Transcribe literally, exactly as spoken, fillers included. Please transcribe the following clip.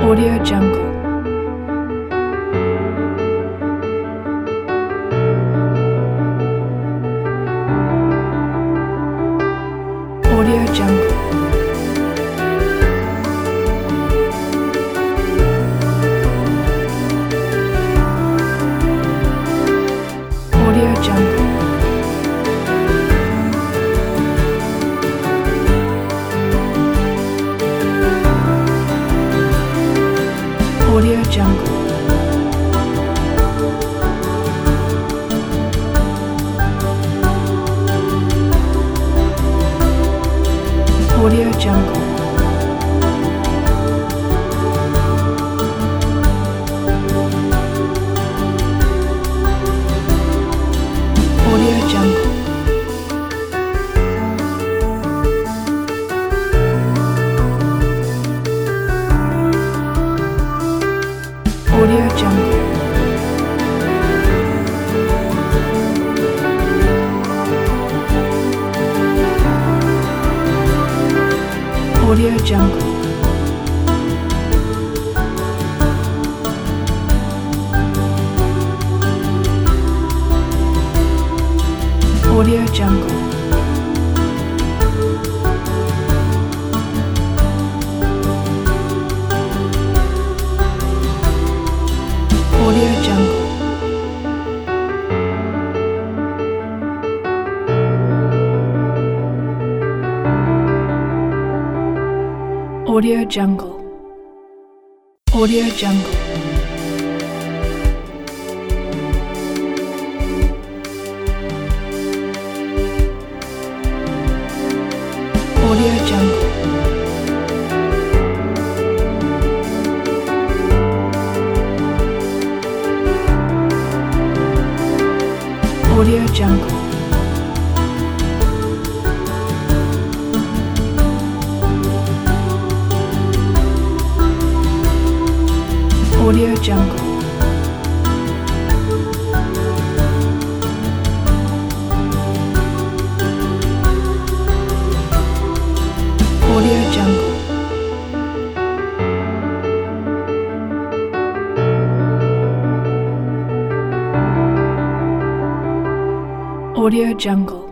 Audio Jungle. Audio Jungle. Audio Jungle. Audio Jungle. Audio Jungle. Audio Jungle. Audio Jungle. Audio Jungle. Audio Jungle. Audio Jungle. Audio Jungle. Audio Jungle. Audio Jungle. Audio Jungle. Audio Jungle. Audio Jungle. Audio Jungle.